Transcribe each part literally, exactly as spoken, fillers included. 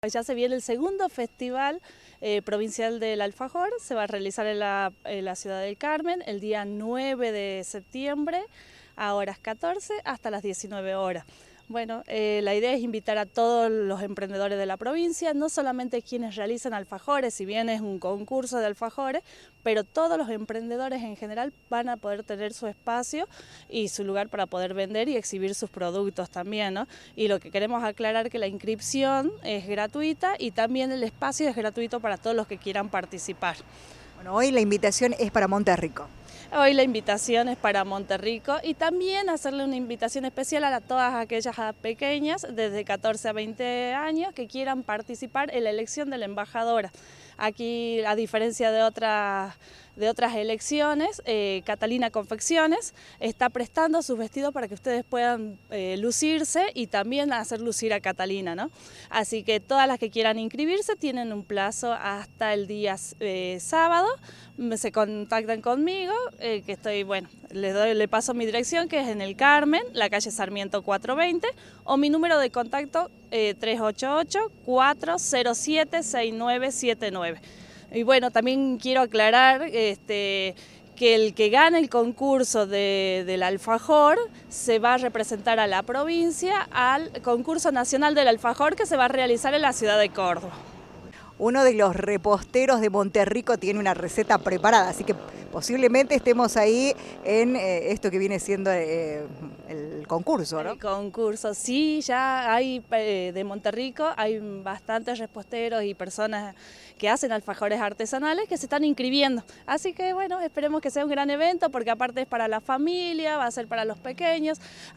Ya se viene el segundo festival eh, provincial del alfajor, se va a realizar en la, en la ciudad del Carmen el día nueve de septiembre a horas catorce hasta las diecinueve horas. Bueno, eh, la idea es invitar a todos los emprendedores de la provincia, no solamente quienes realizan alfajores, si bien es un concurso de alfajores, pero todos los emprendedores en general van a poder tener su espacio y su lugar para poder vender y exhibir sus productos también, ¿no? Y lo que queremos aclarar es que la inscripción es gratuita y también el espacio es gratuito para todos los que quieran participar. Bueno, hoy la invitación es para Monterrico. Hoy la invitación es para Monterrico y también hacerle una invitación especial a todas aquellas pequeñas desde catorce a veinte años que quieran participar en la elección de la embajadora. Aquí, a diferencia de otras, de otras elecciones, eh, Catalina Confecciones está prestando sus vestidos para que ustedes puedan eh, lucirse y también hacer lucir a Catalina, ¿no? Así que todas las que quieran inscribirse tienen un plazo hasta el día eh, sábado, se contactan conmigo, eh, que estoy, bueno, les doy, le paso mi dirección, que es en el Carmen, la calle Sarmiento cuatrocientos veinte, o mi número de contacto eh, tres ocho ocho, cuatro cero siete, seis nueve siete nueve. Y bueno, también quiero aclarar este, que el que gane el concurso de, del alfajor se va a representar a la provincia al concurso nacional del alfajor que se va a realizar en la ciudad de Córdoba. Uno de los reposteros de Monterrico tiene una receta preparada, así que posiblemente estemos ahí en eh, esto que viene siendo eh, el concurso, ¿no? El concurso, sí, ya hay eh, de Monterrico, hay bastantes reposteros y personas que hacen alfajores artesanales que se están inscribiendo. Así que bueno, esperemos que sea un gran evento porque aparte es para la familia, va a ser para los pequeños,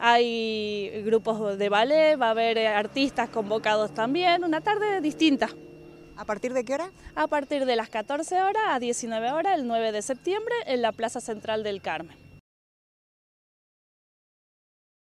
hay grupos de ballet, va a haber artistas convocados también, una tarde distinta. ¿A partir de qué hora? A partir de las catorce horas a diecinueve horas, el nueve de septiembre, en la Plaza Central del Carmen.